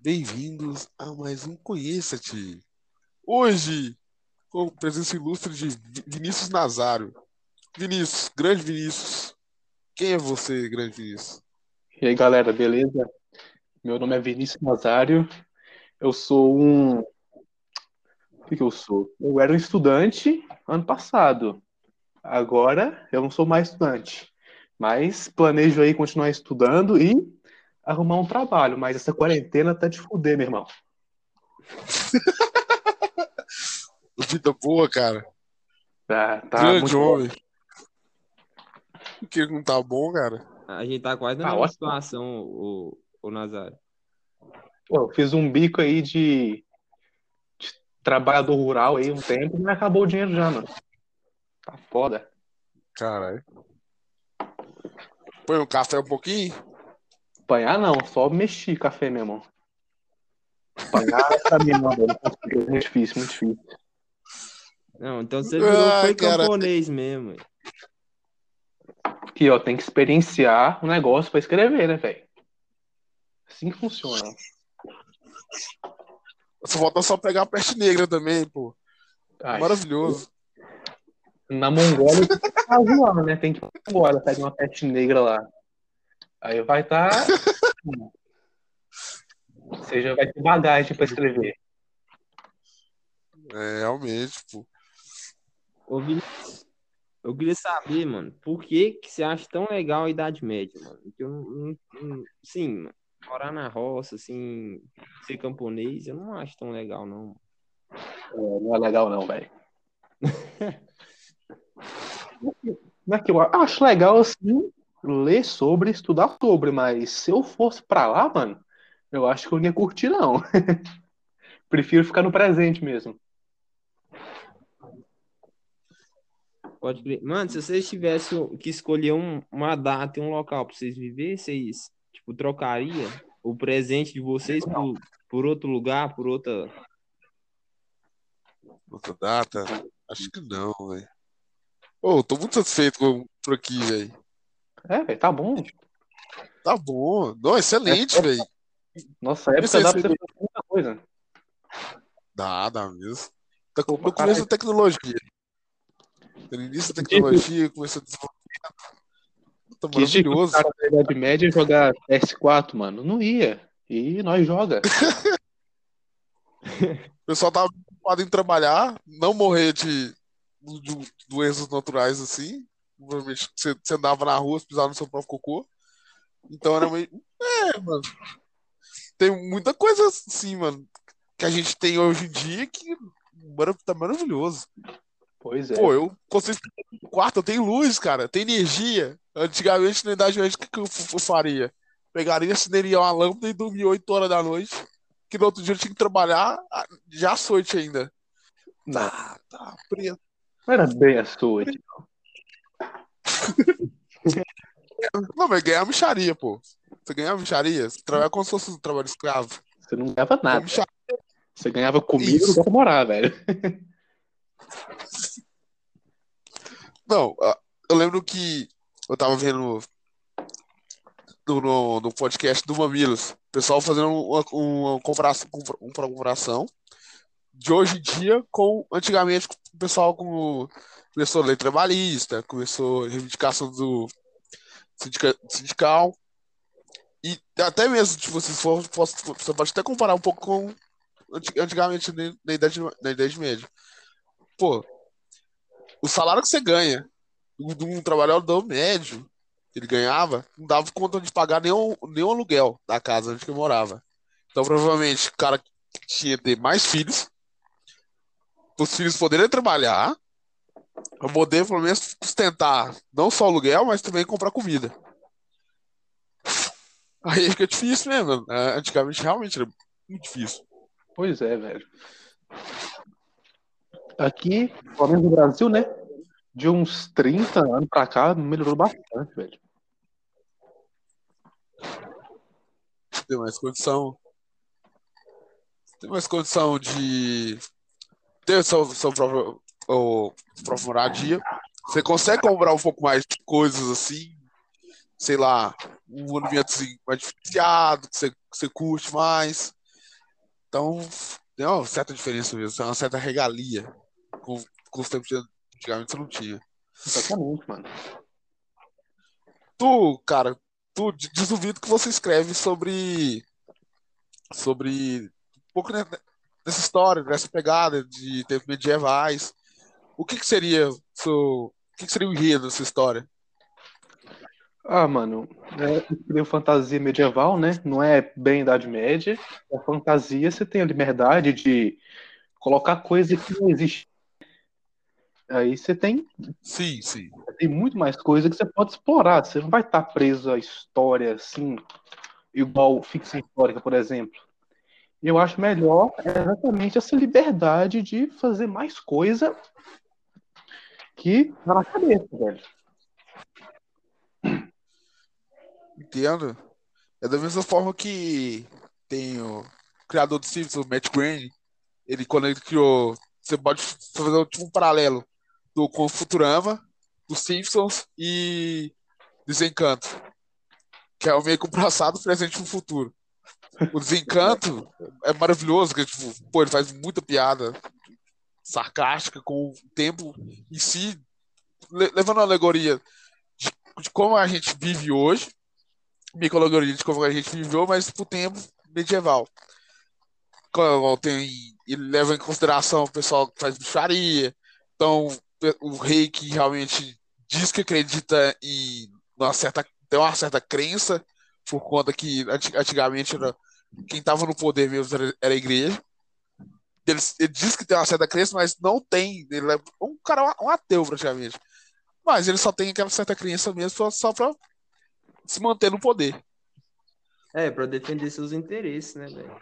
Bem-vindos a mais um Conheça-te. Hoje, com presença ilustre de Vinícius Nazário. Vinícius, grande Vinícius. Quem é você, grande Vinícius? E aí, galera, beleza? Meu nome é Vinícius Nazário. Eu sou um. O que que eu sou? Eu era um estudante ano passado. Agora eu não sou mais estudante. Mas planejo aí continuar estudando e arrumar um trabalho. Mas essa quarentena tá de fuder, meu irmão. Vida boa, cara. Tá Grande muito bom. homem. O que não tá bom, cara? A gente tá quase na Ah, mesma ótimo. situação, o Nazário. Pô, eu fiz um bico aí de trabalhador rural aí um tempo, mas acabou o dinheiro já, mano. Tá foda. Caralho. Põe um café um pouquinho? Apanhar não, só mexi café, meu irmão. Apanhar pra mim não, velho. Não consigo. É muito difícil, muito difícil. Não, então você virou, Ai, foi cara. camponês mesmo. Aqui, ó, tem que experienciar o negócio pra escrever, né, velho? Assim que funciona. Só falta só pegar a peste negra também, pô. Ai, Maravilhoso. na Mongólia tem que ficar zoando, né? Tem que ir pra Mongólia, pegar uma peste negra lá. Aí vai estar. Ou seja, vai ter bagagem pra escrever. É, realmente, pô. Ô, Vinícius, eu queria saber, mano, por que que você acha tão legal a Idade Média, mano? Porque sim, mano, morar na roça, assim, ser camponês, eu não acho tão legal, não. Não é legal, não, velho. Não é que eu acho legal, assim, ler sobre, estudar sobre, mas se eu fosse pra lá, mano, eu acho que eu não ia curtir, não. Prefiro ficar no presente mesmo. Pode crer. Mano, se vocês tivessem que escolher uma data e um local pra vocês viverem, vocês, tipo, trocaria o presente de vocês por outro lugar, por outra. Outra data? Acho que não, velho. Ô, tô muito satisfeito por aqui, velho. É, velho, tá bom. Tá bom. Não, excelente, velho. Nossa Esse, época dá pra esse, você fazer muita coisa. dá mesmo. Tá Pô, pra no começo caralho. da tecnologia. No início da tecnologia, começou a desenvolver. Tá Que disse que os maravilhoso. caras da Idade Média iam jogar PS4, mano. Não ia. E nós joga. O pessoal tava preocupado em trabalhar, não morrer de doenças naturais assim. Provavelmente você andava na rua, você pisava no seu próprio cocô. Então era meio. É, mano. Tem muita coisa assim, mano, que a gente tem hoje em dia que tá maravilhoso. Pois é. Pô, eu consigo ficar no quarto, eu tenho luz, cara, eu tenho energia. Antigamente, na Idade Média, o que que eu faria? Pegaria, acenderia uma lâmpada e dormia 8 horas da noite. Que no outro dia eu tinha que trabalhar já à noite ainda. Não, Tá preso. não era bem a sua. Tipo. Não, mas ganhar micharia, pô. Você ganhar micharia, você trabalha como se fosse um trabalho escravo. Você não ganhava Com nada. micharia, Você ganhava comida e isso. lugar pra morar, velho. Não, eu lembro que eu tava vendo no podcast do Mamilos, o pessoal fazendo uma comparação de hoje em dia com antigamente, com o pessoal como começou a lei trabalhista, começou a reivindicação do sindical, e até mesmo, se você você pode até comparar um pouco com antigamente na Idade Média. Pô, o salário que você ganha de um trabalhador médio que ele ganhava, não dava conta de pagar nenhum aluguel da casa onde que eu morava. Então, provavelmente, o cara tinha que ter mais filhos, para os filhos poderem trabalhar, para poder, pelo menos, sustentar não só o aluguel, mas também comprar comida. Aí fica difícil mesmo. Antigamente, realmente, era muito difícil. Pois é, velho. Aqui, pelo menos no Brasil, né? De uns 30 anos pra cá, melhorou bastante, velho. Tem mais condição. Tem mais condição de ter seu próprio moradia. Você consegue comprar um pouco mais de coisas assim, sei lá, um ambiente assim, mais diferenciado, que você curte mais. Então, tem uma certa diferença mesmo, tem uma certa regalia com os tempos de antigamente você não tinha. Exatamente, mano. Tu, cara, duvido que você escreve sobre um pouco dessa história, dessa pegada de tempos medievais. O que seria o que seria o enredo dessa história? Ah, mano, é fantasia medieval, né? Não é bem Idade Média. É fantasia, você tem a liberdade de colocar coisa que não existe. Aí você Sim, sim. tem muito mais coisa que você pode explorar. Você não vai estar preso à história assim, igual ficção histórica, por exemplo. E eu acho melhor exatamente essa liberdade de fazer mais coisa que tá na cabeça, velho. Entendo. É da mesma forma que tem o criador do Simpsons, o Matt Groening, quando ele criou, você pode fazer tipo um paralelo com o Futurama, dos Simpsons e Desencanto, que é meio que o passado, presente e o futuro. O Desencanto é maravilhoso, que tipo, pô, ele faz muita piada sarcástica com o tempo em si, levando a alegoria de como a gente vive hoje, microalegoria de como a gente viveu, mas pro tempo medieval. Ele leva em consideração o pessoal que faz bruxaria, então o rei que realmente diz que acredita tem uma certa crença, por conta que antigamente quem estava no poder mesmo era a igreja. Ele diz que tem uma certa crença, mas não tem. Ele é um cara, um ateu praticamente. Mas ele só tem aquela certa crença mesmo só pra se manter no poder. Pra defender seus interesses, né, velho?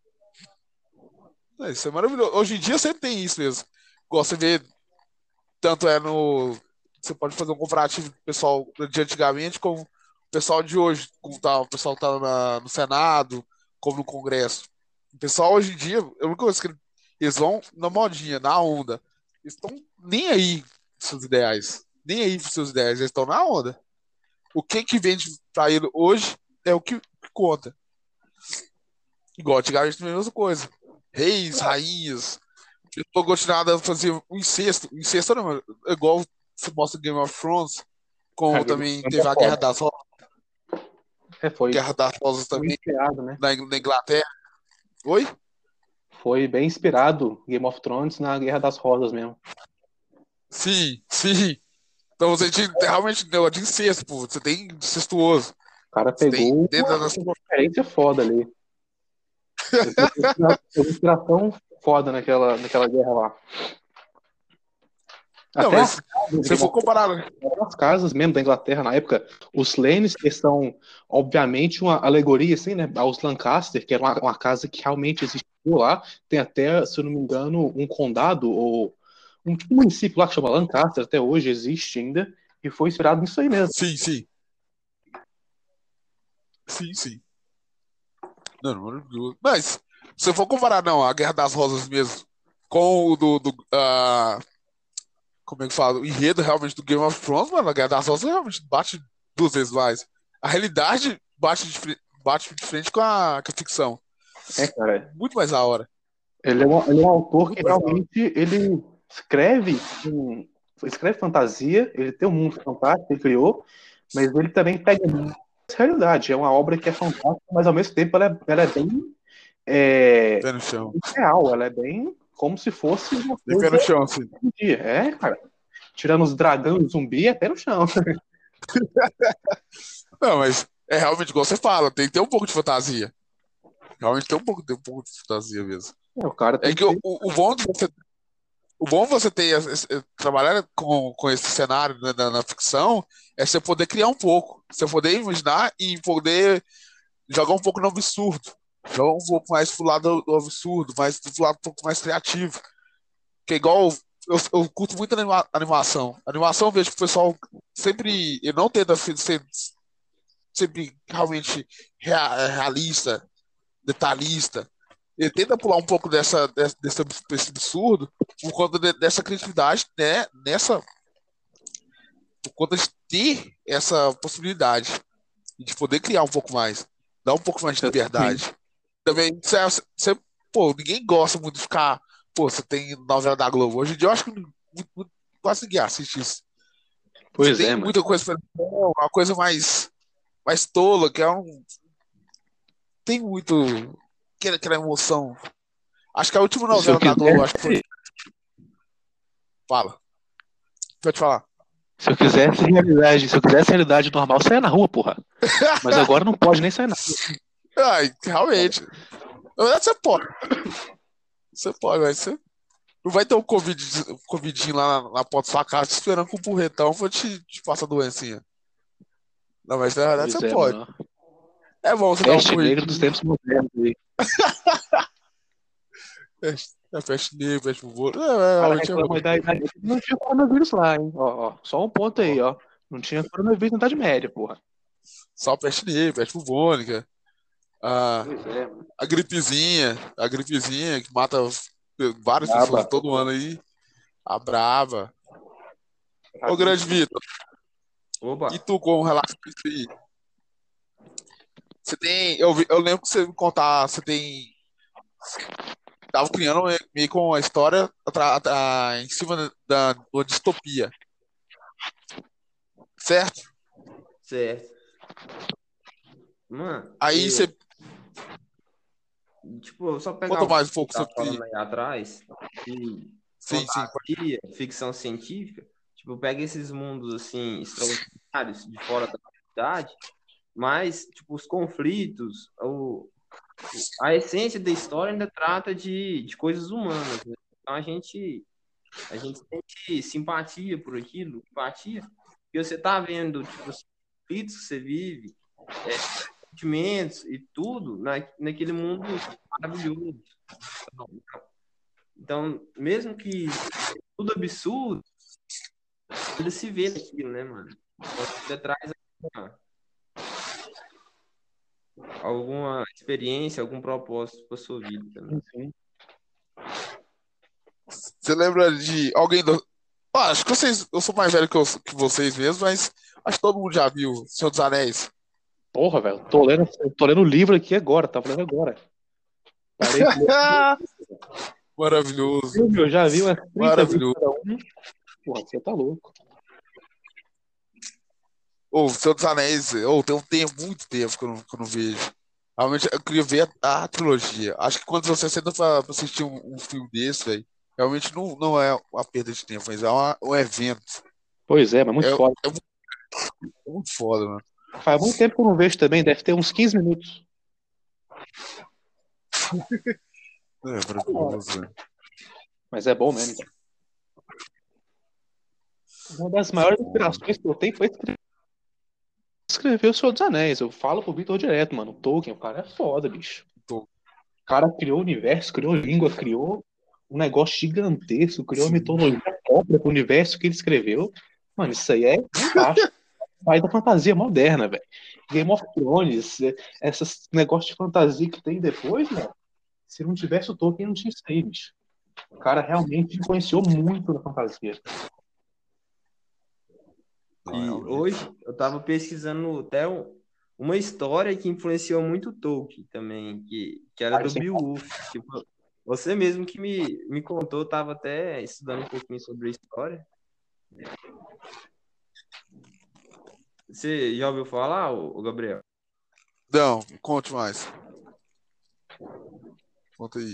Isso é maravilhoso. Hoje em dia você tem isso mesmo. Igual você vê, tanto é no. Você pode fazer um comparativo do pessoal de antigamente com o pessoal de hoje. O pessoal que tá no Senado, como no Congresso. O pessoal hoje em dia, a única coisa que eles vão na modinha, na onda. Eles estão nem aí pros seus ideais. Nem aí pros seus ideais. Eles estão na onda. O que vende pra ele hoje é o que conta. Igual antigamente a mesma coisa. Reis, rainhas. Eu tô continuando a fazer o incesto. O incesto não, é igual se mostra em Game of Thrones, como também teve a Guerra das Rosas. Foi Guerra das Rosas também inspirado, né? na Inglaterra. Oi? Foi bem inspirado Game of Thrones na Guerra das Rosas mesmo. Sim, sim. Então você realmente deu de incesto, pô. Você tem incestuoso. O cara Você tem pegou dentro da uma nossa. referência foda ali. Uma inspiração foda naquela guerra lá. Não, Até mas se você for comparar. as casas mesmo da Inglaterra na época, os Lannisters são, obviamente, uma alegoria, assim, né, aos Lancaster, que era uma casa que realmente existiu lá. Tem até, se eu não me engano, um condado, ou um tipo, município lá que chama Lancaster, até hoje existe ainda, e foi inspirado nisso aí mesmo. Sim, sim. Sim, sim. Não, maravilhoso. Mas, se eu for comparar, não, a Guerra das Rosas mesmo, com o como é que fala? O enredo realmente do Game of Thrones, mano, a Guerra das Rosas realmente bate 2 vezes mais. A realidade bate de frente com a ficção. Cara. Muito mais a hora. Ele é um autor Muito que mais a hora. realmente ele escreve fantasia, ele tem um mundo fantástico que ele criou, mas ele também pega muita realidade. É uma obra que é fantástica, mas ao mesmo tempo ela é bem Pé no chão. real, ela é bem como se fosse uma Bem pé coisa no chão, assim. do dia. Cara. Tirando os dragões e zumbi, é pé no chão. Não, mas é realmente igual você fala, tem que ter um pouco de fantasia. Realmente tem um pouco de fantasia mesmo. O cara É tem que que o bom você ter trabalhar com esse cenário, né, na ficção é você poder criar um pouco, você poder imaginar e poder jogar um pouco no absurdo, jogar um pouco mais pro lado do absurdo, mais pro lado um pouco mais criativo. Que é igual eu curto muito animação. Animação eu vejo que o pessoal sempre eu não tenta ser sempre realmente realista, detalhista. Ele tenta pular um pouco desse absurdo por conta dessa criatividade, né? Por conta de ter essa possibilidade de poder criar um pouco mais, dar um pouco mais de liberdade. Também, pô, ninguém gosta muito de ficar. Pô, você tem novela da Globo. Hoje em dia eu acho que quase ninguém assiste isso. Você Pois é, tem mano. muita coisa pra uma coisa mais tola, que é um. Tem muito. Aquela emoção. Acho que a última Se eu novela da Globo, acho que foi. quisesse, Fala, pode falar. se eu quisesse realidade normal, eu saia na rua, porra. Mas agora não pode nem sair na rua. Ai, realmente. Na verdade, você pode. Você pode, mas você não vai ter um covidinho lá na porta da sua casa te esperando com o porretão pra te passar a doencinha. Não, mas na verdade Pois você é, pode. mano. É bom você dar um Peste negra dos corridinho. tempos modernos aí. Peste negra, peste bubô. O cara Realmente é reclama ruim. da Idade Média, não tinha coronavírus lá, hein? Ó, só um ponto aí, ó. Não tinha coronavírus na Idade Média, porra. Só peste negra, peste bubônica. A, Pois é, mano. a gripezinha que mata várias pessoas Braba. todo ano aí. A braba. Ô, Brabíssimo. grande Vitor, Opa, e tu com relação a isso aí? Você tem. Eu lembro que você me contar, você tem. Tava criando meio com uma história em cima da uma distopia, certo? certo. Mano, Aí você tipo, só pegar conta o que mais um você pouco tá sobre. falando aí atrás, de Sim, sim. fantasia, ficção científica, tipo, pega esses mundos, assim, extraordinários, de fora da realidade, mas, tipo, os conflitos, a essência da história ainda trata de coisas humanas, né? Então a gente sente simpatia por aquilo, empatia, porque você tá vendo, tipo, os conflitos que você vive, sentimentos e tudo naquele mundo maravilhoso. Então, mesmo que seja tudo absurdo, ainda se vê naquilo, né, mano? Então, ainda traz alguma experiência, algum propósito para sua vida também. Sim. Você lembra de alguém do. Ah, acho que vocês. Eu sou mais velho que vocês mesmo, mas acho que todo mundo já viu Senhor dos Anéis. Porra, velho. Tô lendo o livro aqui agora, tava lendo agora. Parei de ler o Maravilhoso. filme, eu já vi umas 30 vezes Maravilhoso. cada um. Porra, você tá louco. Ô, Senhor dos Anéis, tem um tempo, muito tempo que eu não vejo. Realmente, eu queria ver a trilogia. Acho que quando você senta pra assistir um filme desse, velho, realmente não é uma perda de tempo, mas é um evento. Pois é, mas É, muito é foda. muito foda, mano. Faz muito tempo que eu não vejo também, deve ter uns 15 minutos. É maravilhoso, velho. Mas é bom mesmo. Uma das maiores inspirações que eu tenho foi escrever O Senhor dos Anéis. Eu falo pro Vitor direto, mano. O Tolkien, o cara é foda, bicho. Tô- O cara criou o universo, criou língua, criou um negócio gigantesco, criou uma Sim. mitologia própria pro universo que ele escreveu. Mano, isso aí é fantástico. Sai da fantasia moderna, velho. Game of Thrones, esses negócios de fantasia que tem depois, mano. Se não tivesse o Tolkien, não tinha isso aí, bicho. O cara realmente influenciou muito na fantasia. Não, E realmente. hoje eu estava pesquisando até uma história que influenciou muito o Tolkien também, que era Ah, do isso é Beowulf. Tipo, você mesmo que me contou, estava até estudando um pouquinho sobre a história. Você já ouviu falar, ô Gabriel? Não, conte mais. Conta aí.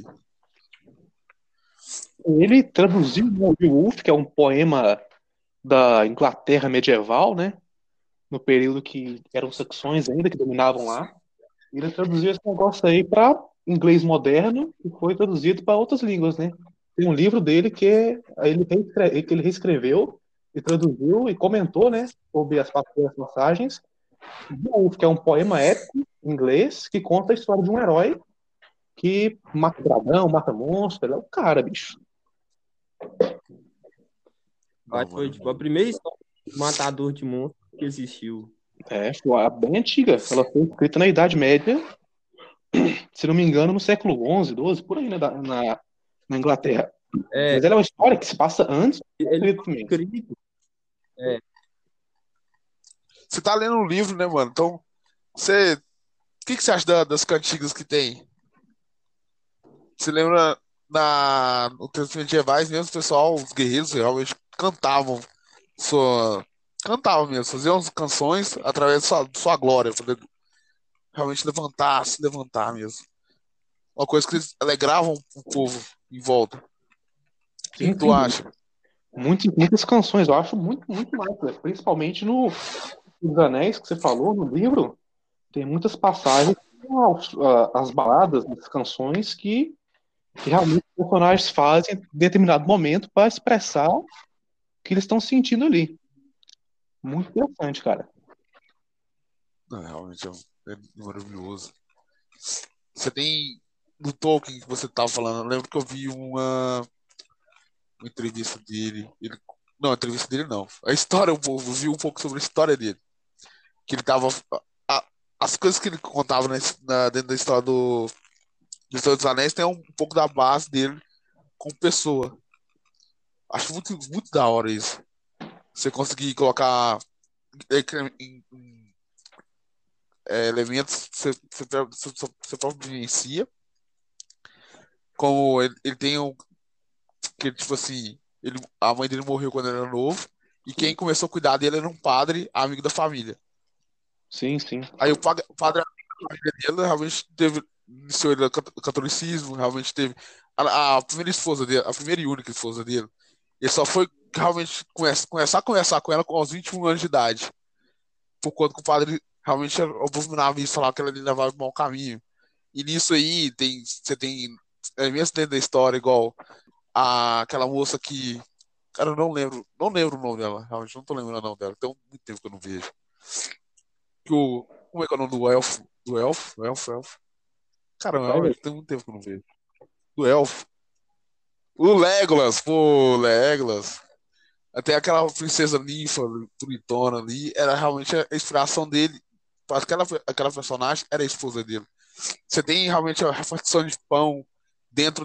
Ele traduziu o Beowulf, que é um poema da Inglaterra medieval, né? No período que eram saxões ainda que dominavam lá. Ele traduziu esse negócio aí para inglês moderno e foi traduzido para outras línguas, né? Tem um livro dele que ele reescreveu e traduziu e comentou, né? Sobre as primeiras passagens. Beowulf, que é um poema épico em inglês que conta a história de um herói que mata dragão, mata monstro. Ele é o cara, bicho. Acho Não, que foi mano. tipo, a primeira história de matador de monstros que existiu. É, foi bem antiga. Ela foi escrita na Idade Média, se não me engano, no século XI, XII, por aí, né, na Inglaterra. É, Mas ela é uma história que se passa antes do ele escrito foi também. escrito. É, Você tá lendo um livro, né, mano? Então, o que você acha das cantigas que tem? Você lembra no tempos medievais mesmo, o pessoal, os guerreiros realmente cantavam sua. Cantavam mesmo, faziam as canções através de sua glória, poder realmente levantar, se levantar mesmo. Uma coisa que eles alegravam o povo em volta. O que Sim, que tu sim. acha? Muitas canções, eu acho muito massa. Principalmente no Os Anéis que você falou no livro, tem muitas passagens, as baladas, as canções que realmente os personagens fazem em determinado momento para expressar o que eles estão sentindo ali. Muito interessante, cara. Não, realmente é maravilhoso. Você tem. Do Tolkien que você tava falando, eu lembro que eu vi uma entrevista dele. Não, a entrevista dele não. A história, eu vi um pouco sobre a história dele. Que ele tava. a- as coisas que ele contava dentro da história do Senhor dos Anéis tem um pouco da base dele como pessoa. Acho muito da hora isso. Você conseguir colocar elementos que você próprio vivencia. Como ele tem um. Que, tipo assim, a mãe dele morreu quando ele era novo. E quem começou a cuidar dele era um padre, amigo da família. Sim, sim. Aí o padre dele realmente teve. Iniciou ele no catolicismo, realmente teve. A primeira esposa dele, a primeira e única esposa dele. Ele só foi realmente começar a conversar com ela com aos 21 anos de idade. Por conta que o padre realmente abominava isso, falava que ela lhe levava para mau caminho. E nisso aí você tem elementos dentro da história, igual aquela moça que. Cara, eu não lembro o nome dela, realmente não tô lembrando o nome dela. Tem muito tempo que eu não vejo. Como é que é o nome do elfo? Do elfo? Elfo. Caramba, Rapaz, realmente tem muito tempo que eu não vejo. Do elfo. O Legolas, pô, Legolas. Até aquela princesa ninfa, bonitona ali, era realmente a inspiração dele. Aquela personagem era a esposa dele. Você tem realmente a repartição de pão dentro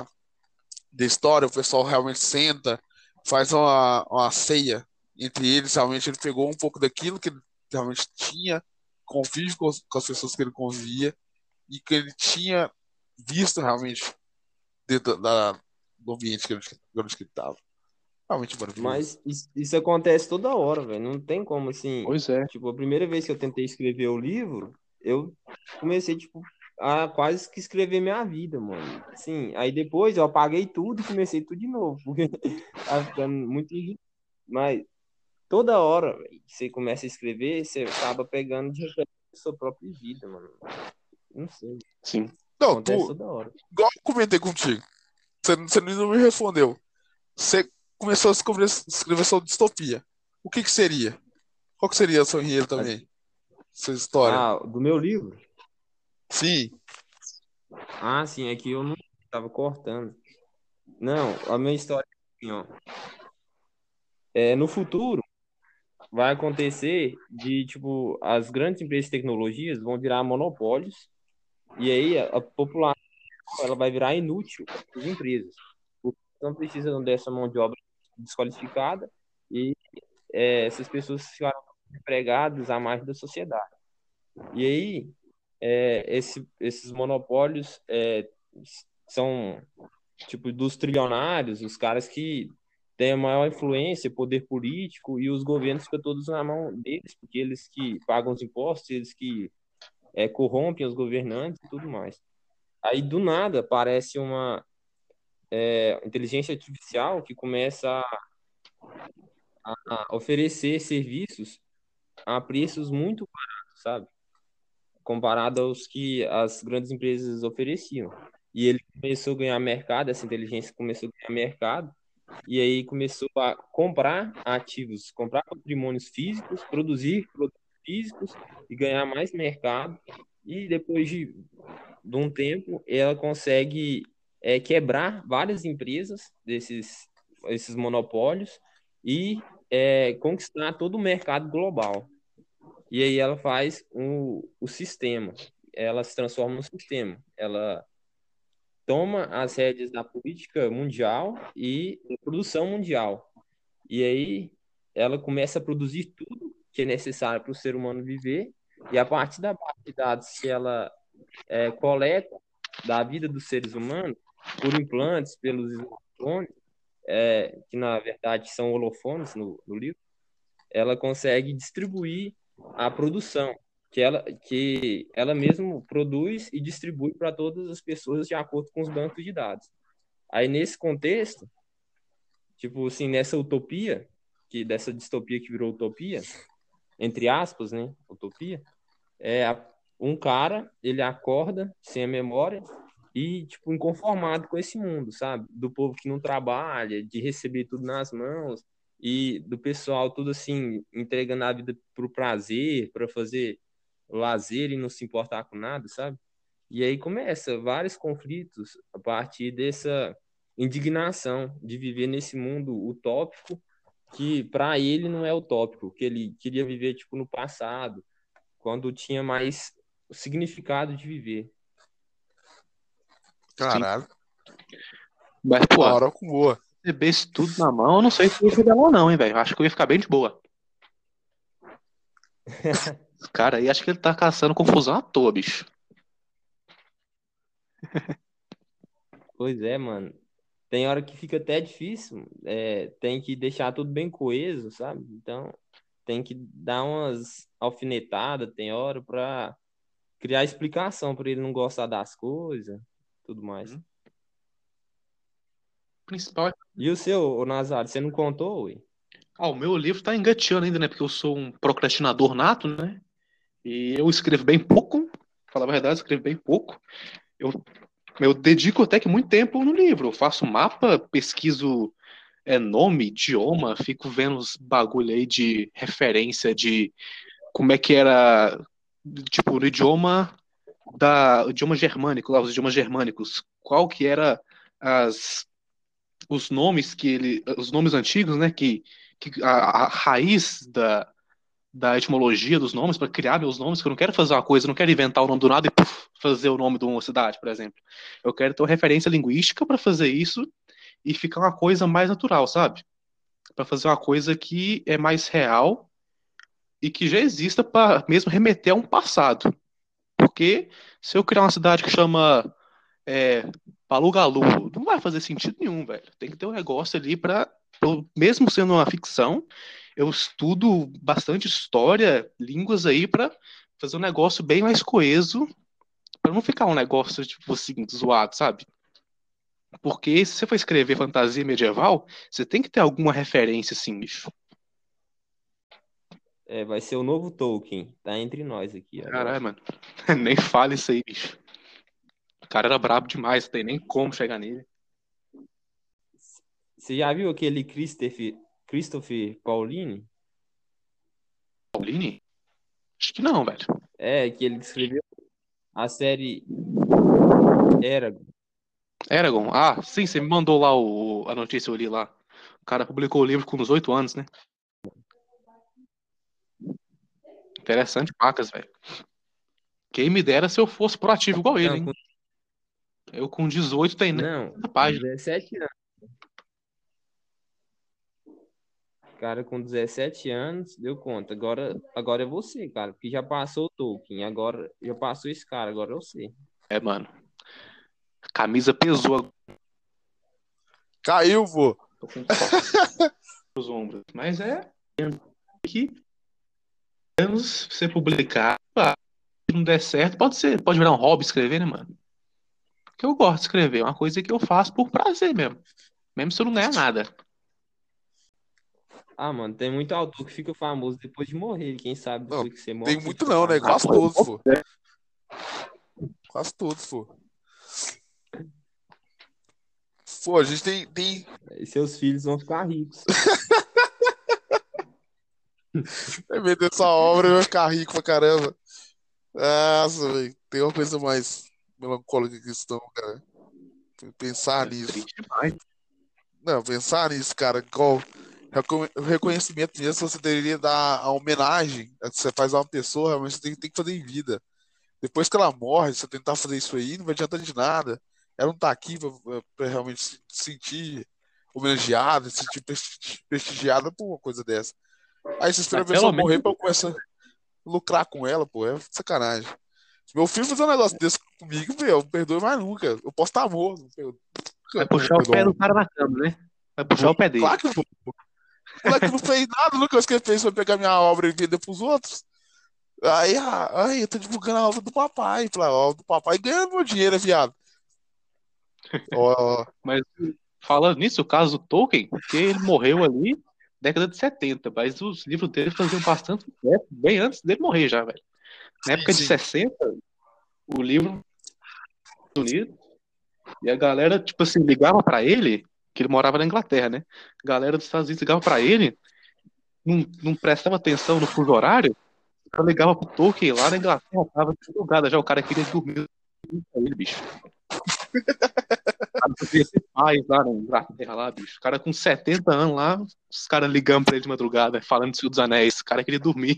da história, o pessoal realmente senta, faz uma ceia entre eles. Realmente ele pegou um pouco daquilo que ele realmente tinha, convive com as pessoas que ele convivia e que ele tinha visto realmente dentro do ambiente que ele estava. Realmente maravilhoso. Mas isso acontece toda hora, velho. Não tem como, assim. pois é. Tipo, a primeira vez que eu tentei escrever o livro, eu comecei, tipo, a quase que escrever minha vida, mano. Assim, aí depois eu apaguei tudo e comecei tudo de novo, porque tava ficando muito irritante. Mas toda hora, velho, que você começa a escrever, você acaba pegando de referência a sua própria vida, mano. Não sei. Sim. Não, Acontece toda hora. igual eu comentei contigo, você não me respondeu. Você começou a escrever sobre distopia. O que que seria? Qual que seria o seu enredo também? Sua história? Ah, do meu livro? Sim. Ah, sim, é que eu não tava cortando. Não, a minha história é assim, ó. No futuro vai acontecer de, tipo, as grandes empresas de tecnologias vão virar monopólios e aí a população ela vai virar inútil para as empresas. Porque não precisam dessa mão de obra desqualificada e essas pessoas ficaram empregadas à margem da sociedade. E aí, esses monopólios são tipo dos trilionários, os caras que têm a maior influência, poder político e os governos ficam todos na mão deles, porque eles que pagam os impostos, eles que corrompem os governantes e tudo mais. Aí do nada aparece uma inteligência artificial que começa a oferecer serviços a preços muito baratos, sabe? Comparado aos que as grandes empresas ofereciam. E ele começou a ganhar mercado, essa inteligência começou a ganhar mercado, e aí começou a comprar ativos, comprar patrimônios físicos, produzir produtos físicos e ganhar mais mercado. E depois de um tempo, ela consegue quebrar várias empresas esses monopólios e conquistar todo o mercado global. E aí ela faz o sistema, ela se transforma no sistema, ela toma as rédeas da política mundial e da produção mundial. E aí ela começa a produzir tudo que é necessário para o ser humano viver, e a partir da base de dados que ela coleta, da vida dos seres humanos por implantes, pelos smartphones, que na verdade são holofones no livro, ela consegue distribuir a produção, que ela mesma produz e distribui para todas as pessoas de acordo com os bancos de dados. Aí, nesse contexto, tipo assim, nessa utopia, dessa distopia que virou utopia, entre aspas, né, utopia, um cara, ele acorda sem a memória e, tipo, inconformado com esse mundo, sabe? Do povo que não trabalha, de receber tudo nas mãos e do pessoal tudo assim, entregando a vida pro prazer, para fazer lazer e não se importar com nada, sabe? E aí começa vários conflitos a partir dessa indignação de viver nesse mundo utópico que para ele não é utópico, que ele queria viver tipo no passado, quando tinha mais o significado de viver. Caralho. Mas, pô, Uma hora com boa. receber isso tudo na mão, eu não sei se eu ia chegar lá não, hein, velho. Acho que eu ia ficar bem de boa. Esse cara aí, acho que ele tá caçando confusão à toa, bicho. Pois é, mano. Tem hora que fica até difícil, tem que deixar tudo bem coeso, sabe? Então, tem que dar umas alfinetadas, tem hora pra criar explicação para ele não gostar das coisas, tudo mais. O principal é... E o seu, ô Nazário, você não contou, ué? o meu livro tá engateando ainda, né? Porque eu sou um procrastinador nato, né? E eu escrevo bem pouco. Pra falar a verdade, eu escrevo bem pouco. Eu dedico até que muito tempo no livro. Eu faço mapa, pesquiso nome, idioma, fico vendo os bagulho aí de referência de como é que era, tipo, no idioma o idioma germânico, lá, os idiomas germânicos, qual que era os nomes os nomes antigos, né, que a raiz da etimologia dos nomes, para criar meus nomes, que eu não quero fazer uma coisa, eu não quero inventar o nome do nada e fazer o nome de uma cidade, por exemplo. Eu quero ter uma referência linguística para fazer isso e ficar uma coisa mais natural, sabe? Para fazer uma coisa que é mais real e que já exista para mesmo remeter a um passado. Porque se eu criar uma cidade que chama Palugalu, não vai fazer sentido nenhum, velho. Tem que ter um negócio ali para, mesmo sendo uma ficção, eu estudo bastante história, línguas aí para fazer um negócio bem mais coeso, para não ficar um negócio tipo assim zoado, sabe? Porque se você for escrever fantasia medieval, você tem que ter alguma referência assim, bicho. Vai ser o novo Tolkien, tá entre nós aqui agora. Caralho, mano. Nem fale isso aí, bicho. O cara era brabo demais, não tem nem como chegar nele. Você já viu aquele Christopher Pauline? Pauline? Acho que não, velho. Que ele escreveu a série Eragon. Eragon? Ah, sim, você me mandou lá a notícia, eu li lá. O cara publicou o livro com uns 8 anos, né? Interessante, pacas, velho. Quem me dera se eu fosse proativo igual ele, hein? Eu com 18 tenho Não, página. 17 anos. Cara, com 17 anos, deu conta. Agora é você, cara, porque já passou o Tolkien, agora já passou esse cara, agora é você. Mano. A camisa pesou. Caiu, vô. Tô com os ombros. Mas que anos você publicar, se não der certo, pode virar um hobby escrever, né, mano? Porque eu gosto de escrever, é uma coisa que eu faço por prazer mesmo. Mesmo se eu não ganhar nada. Ah, mano, tem muito autor que fica famoso depois de morrer. Quem sabe depois Não, que você morre. tem você muito fica não, né? famoso. Quase todos, pô. Quase todos, pô. Pô, a gente tem... E seus filhos vão ficar ricos. Vai vender essa obra e vai ficar rico pra caramba. Nossa, velho. Tem uma coisa mais melancólica que isso, não, cara. Pensar nisso. Triste demais. Não, pensar nisso, cara. Qual o reconhecimento mesmo você deveria dar a homenagem que você faz a uma pessoa, realmente você tem que fazer em vida. Depois que ela morre, você tentar fazer isso aí, não vai adiantar de nada. Ela não tá aqui pra realmente se sentir homenageada, se sentir prestigiada por uma coisa dessa. Aí você espera a Mas pessoa pelo menos morrer pra começar a lucrar com ela, pô. É sacanagem. Se meu filho fizer um negócio desse comigo, meu, não perdoe mais nunca. Eu posso estar morto. Vai puxar o pé do cara na cama, né? Vai puxar o pé dele. Claro que não. O moleque não fez nada, nunca que ele fez foi pegar minha obra e vender pros outros. Aí eu tô divulgando a obra do papai. Falei, a obra do papai ganhando meu dinheiro, viado. Ó, Mas falando nisso, o caso do Tolkien, porque ele morreu ali década de 70, mas os livros dele faziam bastante sucesso, bem antes dele morrer já, velho. Na época de sim. 60, o livro Unido, e a galera, tipo assim, ligava pra ele, que ele morava na Inglaterra, né? A galera dos Estados Unidos ligava pra ele, não prestava atenção no fuso horário, eu ligava pro Tolkien lá na Inglaterra, tava desligada já, o cara queria dormir com ele, bicho. O cara podia ser paz lá na Inglaterra, lá, bicho. O cara com 70 anos lá, os caras ligando pra ele de madrugada, falando do Senhor dos Anéis. O cara queria dormir.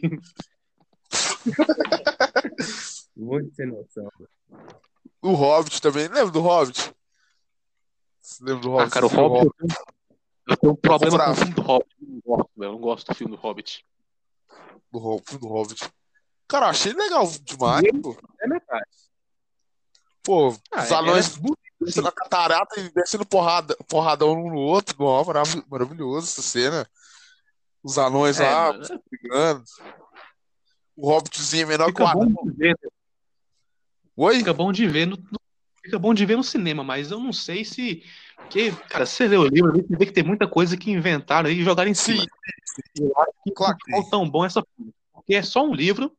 Muito sem noção. O Hobbit também. Lembra do Hobbit? Você lembra do Hobbit? Cara, o Você viu Hobbit, eu tenho um problema com o bravo. filme do Hobbit. Eu não gosto do filme do Hobbit. Do Hobbit. Cara, eu achei legal demais, pô. É metade. Pô, os anões É bonito, descendo a catarata e descendo porradão um no outro. Ó, maravilhoso essa cena. Os anões lá mano, brigando. O Hobbitzinho é menor que o fica bom anão. de ver. Oi? Fica bom de ver fica bom de ver no cinema, mas eu não sei se. Porque, cara, se você lê o livro, você vê que tem muita coisa que inventaram e jogaram em Sim, cima. Eu acho que claro que não tem. tão bom essa filme. Porque é só um livro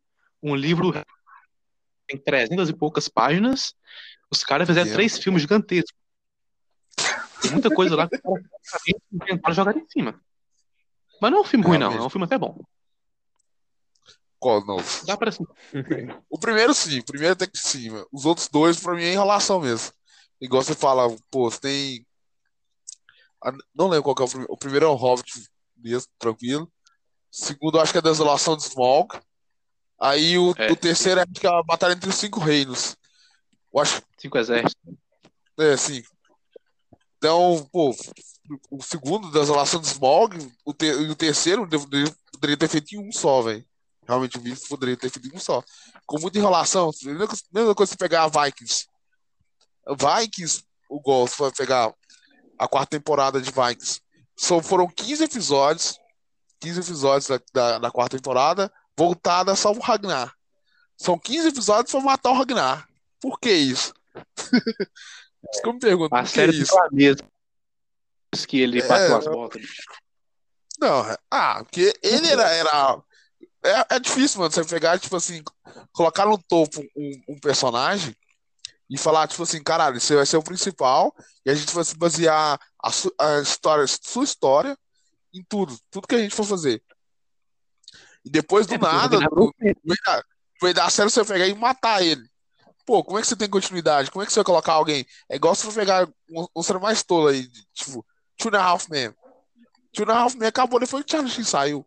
tem 300 e poucas páginas, os caras fizeram Pequeno. 3 filmes gigantescos. Tem muita coisa lá que os caras inventaram jogar em cima. Mas não é um filme ruim, não. Realmente. É um filme até bom. Qual não? Dá pra assim. O primeiro sim, o primeiro até que sim, mano. Os outros dois, pra mim, é enrolação mesmo. Igual você fala, pô, você tem. Não lembro qual que é o primeiro. O primeiro é o Hobbit mesmo, tranquilo. O segundo, eu acho que é a Desolação de Smaug. Aí o terceiro é, acho que é a Batalha entre os Cinco Reinos. Eu acho 5 exércitos. assim. Então, pô, o segundo, Desolação de Smaug, e o terceiro poderia ter feito em um só, velho. Realmente, o vídeo poderia ter feito em um só. Com muita enrolação. Mesma coisa se pegar a Vikings. Vikings, o Gol, se for pegar a quarta temporada de Vikings. Foram 15 episódios. 15 episódios da quarta temporada, voltada só pro Ragnar. São 15 episódios pra matar o Ragnar. Por que isso? Isso que eu me pergunto, A por que série isso? do mesmo que ele bateu as botas. Não, porque ele é difícil, mano, você pegar, tipo assim, colocar no topo um personagem e falar, tipo assim, caralho, você vai ser o principal e a gente vai se basear a história, sua história em tudo que a gente for fazer. E depois do nada, no meio da série, você pegar e matar ele. Pô, como é que você tem continuidade? Como é que você vai colocar alguém? É igual se você pegar um ser mais tolo aí, tipo, Two and a Half Men. Two and a Half Men acabou depois que o Charlie Sheen saiu.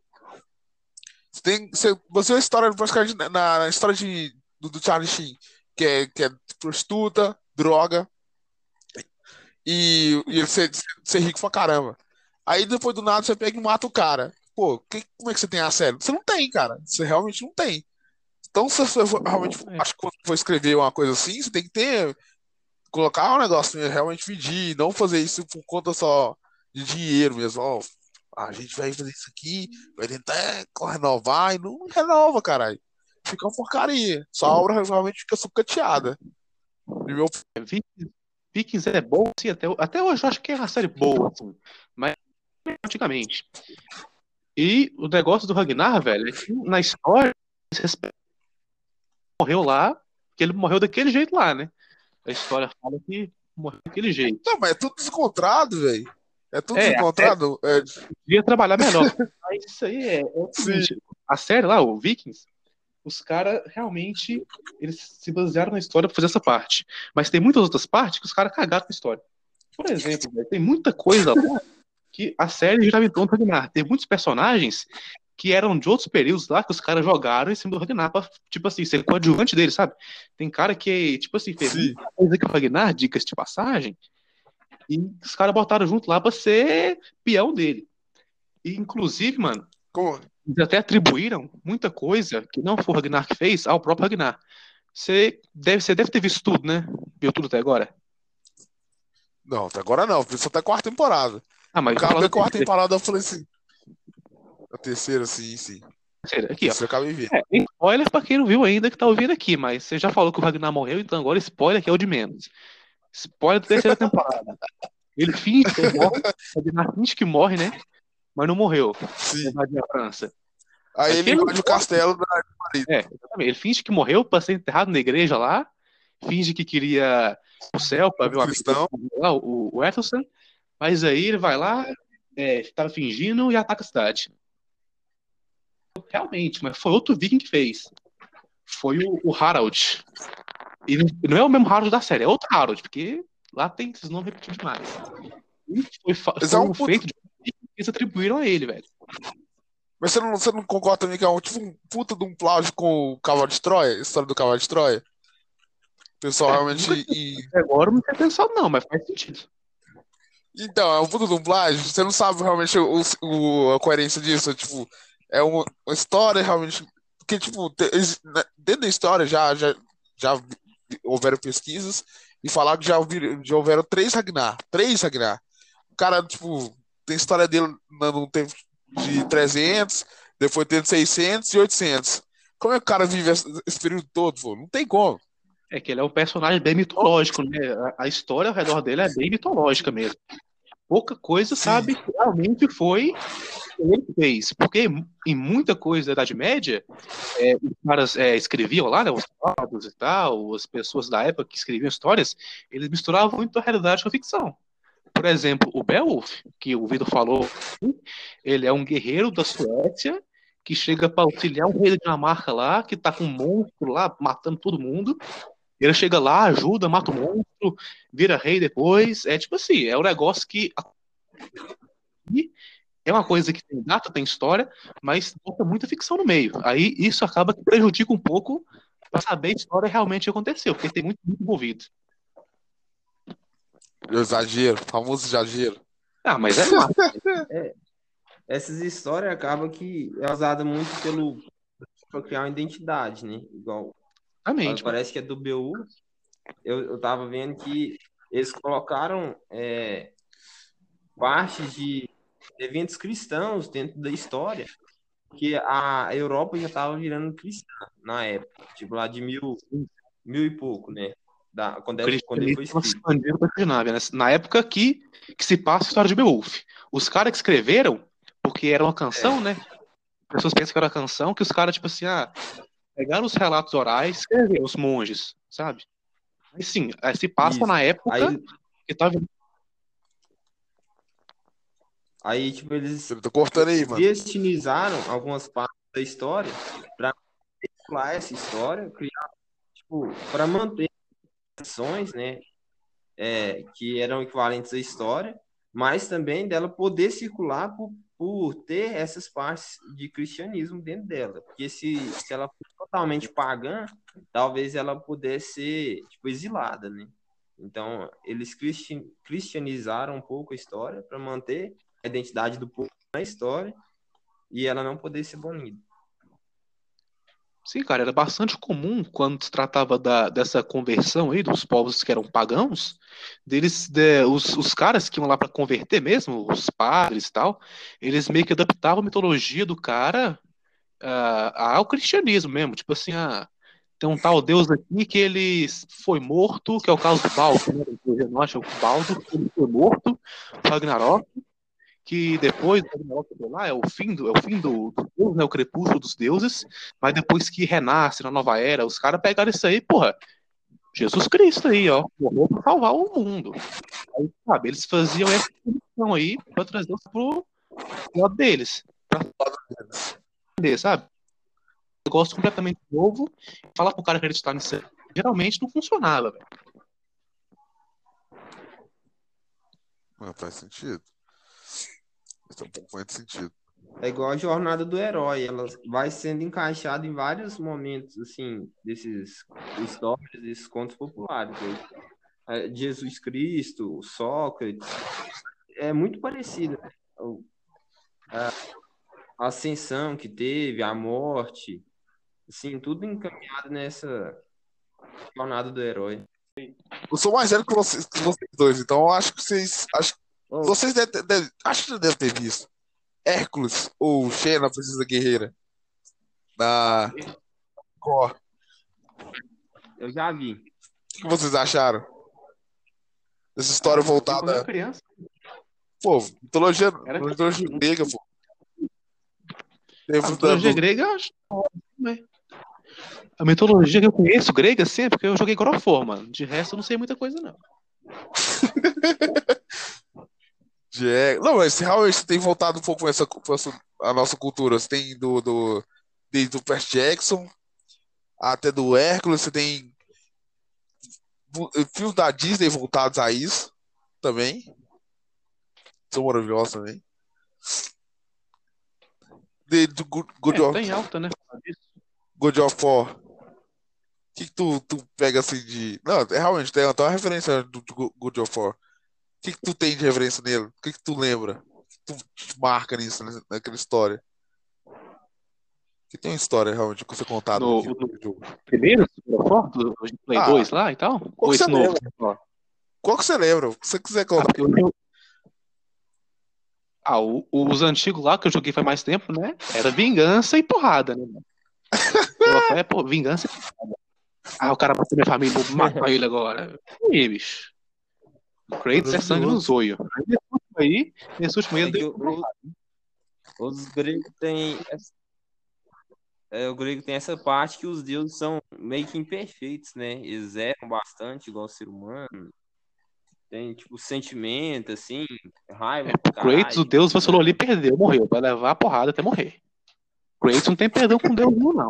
Você a história, na história do Charlie Sheen, que é prostituta, droga, e ele ser rico pra caramba. Aí depois do nada você pega e mata o cara. Pô, como é que você tem a série? Você não tem, cara. Você realmente não tem. Então, se você realmente acho que quando for escrever uma coisa assim, você tem que colocar um negócio realmente pedir, não fazer isso por conta só de dinheiro mesmo. Ó, a gente vai fazer isso aqui, vai tentar renovar e não renova, caralho. Fica uma porcaria. Sua obra realmente fica sucateada. Meu... Vikings é bom, sim, até hoje eu acho que é uma série boa, assim, mas antigamente. E o negócio do Ragnar, velho, é que na história morreu lá, que ele morreu daquele jeito lá, né? A história fala que morreu daquele jeito. Não, mas é tudo descontrado, velho. É tudo descontrado. Devia trabalhar melhor. Mas isso aí é o seguinte, a série lá, o Vikings, os caras realmente eles se basearam na história pra fazer essa parte. Mas tem muitas outras partes que os caras cagaram com a história. Por exemplo, véio, tem muita coisa lá que a série já inventou no Ragnar. Tem muitos personagens que eram de outros períodos lá que os caras jogaram em cima do Ragnar pra, tipo assim, ser coadjuvante dele, sabe? Tem cara que, tipo assim, fez muita coisa que o Ragnar, dicas de passagem, e os caras botaram junto lá pra ser peão dele. E, inclusive, mano, eles até atribuíram muita coisa que não foi o Ragnar que fez ao próprio Ragnar. Você deve ter visto tudo, né? Viu tudo até agora? Não, até agora não. Fiz até a quarta temporada. Ah, mas eu tô Acabei falando a quarta temporada, eu falei assim. A terceira, sim, sim. A aqui, ó. terceira eu acabei vendo. Spoiler pra quem não viu ainda que tá ouvindo aqui, mas você já falou que o Ragnar morreu, então agora spoiler que é o de menos. Spoiler da terceira temporada. Ele finge que morre, o Ragnar finge que morre, né? Mas não morreu. Sim. Invadir a França. Aí Aqui ele ele invade o castelo da Marita. exatamente. Ele finge que morreu pra ser enterrado na igreja lá, finge que queria ir pro céu pra ver Como o amigo cristão. dele lá, o Ethelson, mas aí ele vai lá, tava fingindo e ataca a cidade. Realmente, mas foi outro viking que fez. Foi o Harald. E não é o mesmo Harold da série, é outro Harold, porque lá tem esses nomes repetidos demais. E Mas é foi um um puta. feito de que eles atribuíram a ele, velho. Mas você não concorda também que é um tipo um puta de um plágio com o Cavalo de Troia? A história do Cavalo de Troia? O pessoal realmente. Nunca até agora eu não tinha pensado, não, mas faz sentido. Então, é um puta de um plágio. Você não sabe realmente a coerência disso. Tipo, é uma história realmente. Porque, tipo, dentro da história já houveram pesquisas e falaram que já houveram três Ragnar. Três Ragnar. O cara, tipo, tem história dele no tempo de 300, depois teve 600 e 800. Como é que o cara vive esse período todo, pô? Não tem como. É que ele é um personagem bem mitológico, né? A história ao redor dele é bem mitológica mesmo. Pouca coisa Sim, sabe que realmente foi ele que fez. Porque em muita coisa da Idade Média, os caras escreviam lá, né? Os fados e tal, as pessoas da época que escreviam histórias, eles misturavam muito a realidade com a ficção. Por exemplo, o Beowulf, que o Vitor falou, ele é um guerreiro da Suécia que chega para auxiliar um rei da Dinamarca lá, que tá com um monstro lá, matando todo mundo. Ele chega lá, ajuda, mata o monstro, vira rei depois. É tipo assim, é um negócio que é uma coisa que tem data, tem história, mas bota muita ficção no meio. Aí isso acaba que prejudica um pouco para saber a história realmente aconteceu, porque tem muito envolvido. exagero, famoso exagero. Ah, mas é massa. É, essas histórias acabam que é usada muito para criar uma identidade, né? Igual, Exatamente, mano. parece que é do BU. Eu tava vendo que eles colocaram partes de eventos cristãos dentro da história, que a Europa já estava virando cristã na época, tipo lá de mil e pouco, né? O Quando ele cristianismo foi estava se escrito. expandindo para a Escandinávia, né? Na época que se passa a história de Beowulf. Os caras que escreveram, porque era uma canção, né? As pessoas pensam que era uma canção, que os caras, tipo assim, pegaram os relatos orais, escreveram, os monges, sabe? Mas sim, se passa Isso. na época que tava. Aí tipo, eles Você tá cortando aí, mano. destinizaram algumas partes da história para manipular essa história, criar, tipo, para manter ações, né? Que eram equivalentes à história, mas também dela poder circular por ter essas partes de cristianismo dentro dela. Porque se ela for totalmente pagã, talvez ela pudesse ser tipo, exilada, né? Então, eles cristianizaram um pouco a história para manter a identidade do povo na história e ela não poder ser banida. Sim, cara, era bastante comum quando se tratava dessa conversão aí dos povos que eram pagãos, os caras que iam lá para converter mesmo, os padres e tal, eles meio que adaptavam a mitologia do cara ao cristianismo mesmo. Tipo assim, tem um tal Deus aqui que ele foi morto, que é o caso do Baldo, né? Eu acho que o Baldo ele foi morto, Ragnarok, que depois do Ragnarok lá é o fim do Deus, né? O crepúsculo dos deuses, mas depois que renasce na nova era, os caras pegaram isso aí, porra, Jesus Cristo aí, ó, morreu pra salvar o mundo. Aí, sabe, eles faziam essa condição aí pra trazer pro lado deles, pra entender, sabe? Um negócio completamente novo, falar pro cara acreditar nisso aí, geralmente não funcionava, velho. Faz sentido. Isso é um pouco mais de sentido. É igual a jornada do herói, ela vai sendo encaixada em vários momentos, assim, desses histórias, desses contos populares. Jesus Cristo, Sócrates, é muito parecido, né? A ascensão que teve, a morte, assim, tudo encaminhado Jornada do herói. Eu sou mais velho que vocês dois, então eu acho que vocês. Ô, Vocês acho que já devem ter visto. Hércules ou Xena, a Princesa Guerreira. Na Cor. O eu já vi. que vocês acharam? Essa Ah, história eu vi quando era voltada. criança. Pô, Era mitologia grega, pô. Teve a mitologia grega, eu acho. Né? A mitologia que eu conheço, grega, assim, é porque eu joguei God of War, mano. De resto, eu não sei muita coisa, não. Não, mas realmente tem voltado um pouco a nossa cultura. Você tem desde o Percy Jackson até do Hércules, você tem filmes da Disney voltados a isso também. São maravilhosos também. Do Tá em alta, né? God of War. O que tu pega assim de. Não, realmente tem até uma referência do God of War. O que tu tem de referência nele? O que tu lembra? O que tu te marca nisso, naquela história? Que tem uma história realmente que você contada No naquele jogo. primeiro, do Play 2 lá e tal? Qual Ou que esse você novo? lembra? Qual que você lembra? O que você quiser contar. Porque os antigos lá que eu joguei faz mais tempo, né? Era vingança e porrada, né? Pô, vingança e porrada. O cara bateu minha família, vou matar ele agora. E aí, bicho? O Kratos é sangue no zoio. Nesse último aí eu É que dei os gregos têm. O grego tem essa parte que os deuses são meio que imperfeitos, né? Eles erram bastante, igual o ser humano. Tem, tipo, sentimento, assim, raiva, o Kratos, o caralho. Deus vacilou ali e perdeu, morreu. Vai levar a porrada até morrer. Kratos não tem perdão com Deus, não.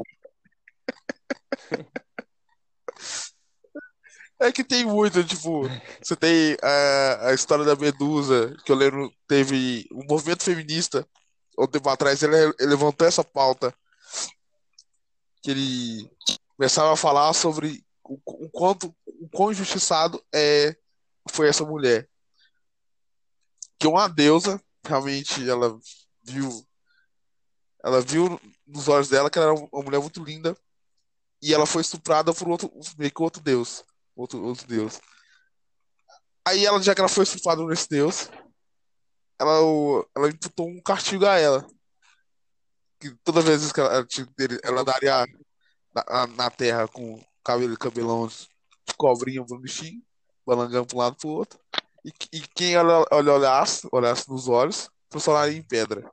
É que tem muito, tipo, você tem a história da Medusa, que eu lembro, teve um movimento feminista, um tempo atrás, ele levantou essa pauta, que ele começava a falar sobre o quão injustiçado foi essa mulher. Que uma deusa, realmente, viu, ela viu nos olhos dela que ela era uma mulher muito linda, e ela foi estuprada por meio que outro deus, outro deus. Aí ela, já que ela foi estuprada por esse deus, ela imputou um castigo a ela. Que toda vez que ela daria na terra com cabelão de cobrinha pro bichinho, balangando pra um lado pro outro. E quem ela olhasse nos olhos, transformaria em pedra.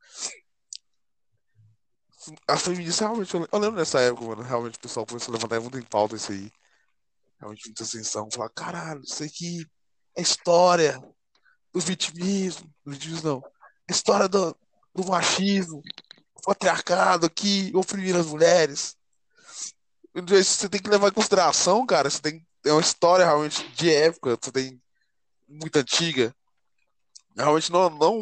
A feminista realmente, eu lembro dessa época, mano, realmente o pessoal começou a levantar muito em pauta isso aí. Realmente muita ascensão. Falar, caralho, isso aqui é história do vitimismo não. História do machismo, patriarcado aqui, oprimir as mulheres. Você tem que levar em consideração, cara. É uma história realmente de época, você tem muito antiga. Realmente não